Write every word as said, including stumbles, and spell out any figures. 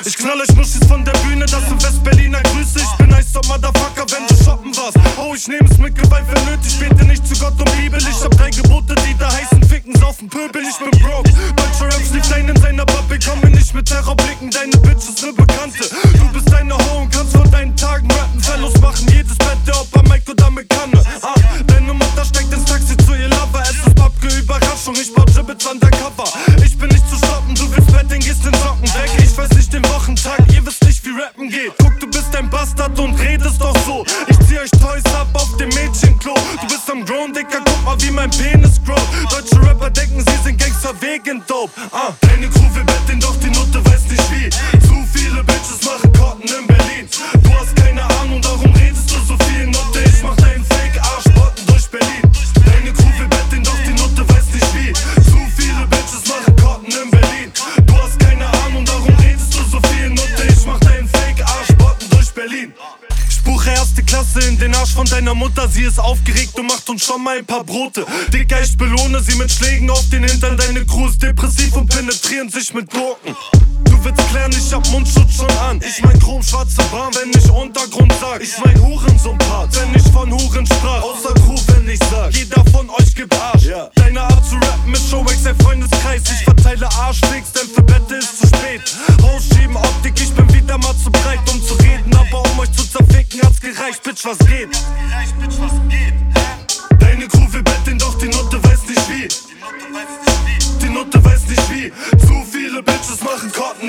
Ich knall euch Muschis von der Bühne, das sind Westberliner Grüße. Ich bin nice top Motherfucker, wenn du shoppen warst. Oh, ich nehm's mit Gewalt, wenn nötig. Bete nicht zu Gott und Bibel. Ich hab drei Gebote, die da heißen Ficken, saufen, Pöbel. Ich bin broke. Deutscher Rap schläft ein in seiner Bubble. Komm mir nicht mit Terrorblicken, deine Bitch ist ne Bekannte. Du bist eine Ho und kannst von deinen Tagen rappen. Fellows machen jedes Bett, der ob am Mic oder mit Kanne. Ah, deine Mutter steigt ins Taxi zu ihr Lover. Es ist Babke Überraschung, ich bau Gibbets undercover. Ich bin nicht zu stoppen, du willst Betting, gehst den Socken weg. Ich weiß nicht den Wochentag, ihr wisst nicht wie Rappen geht. Guck, du bist ein Bastard und redest doch so. Ich zieh euch Toys ab auf dem Mädchenklo. Du bist am Grown, Dicker, guck mal wie mein Penis grow. Deutsche Rapper denken, sie sind Gangster wegen Dope. Ah, deine Crew will betteln, doch die Nutte weiß nicht wie. Zu viele Bitches machen Korten in Berlin. Du hast keine Ahnung, darum redest du so viel. Nutte, ich mach deinen Fake-Arschbotten durch Berlin. Deine Crew will betteln, doch die Nutte weiß nicht wie. Zu viele Bitches machen Korten in Berlin. Du hast keine Ahnung, darum redest du so viel. Nutte, ich mach deinen Fake-Arschbotten durch Berlin. Ich buche erste Klasse in den Arsch von deiner Mutter. Sie ist aufgeregt und macht uns schon mal ein paar Brote. Dicker, ich belohne sie mit Schlägen auf den Hintern. Deine Crew ist depressiv und penetrieren sich mit Gurken. Du willst klären, ich hab Mundschutz schon an. Ich mein chromschwarze Bahn, wenn ich Untergrund sag. Ich mein Hurensohn-Part, wenn ich von Huren sprach. Außer Crew, wenn ich sag, jeder von euch gibt Arsch. Yeah. Deine Art zu rappen ist Showwax, ein Freundeskreis. Ich verteile Arschflicks, denn für Bette ist zu spät. Rausschieben, Optik, ich bin wieder mal zu breit, um zu reden. Aber um euch zu zerficken hat's gereicht, Bitch, was geht? Deine Crew will betteln, doch die Nutte weiß nicht wie. Die Nutte weiß nicht wie. Zu viele Bitches machen Korten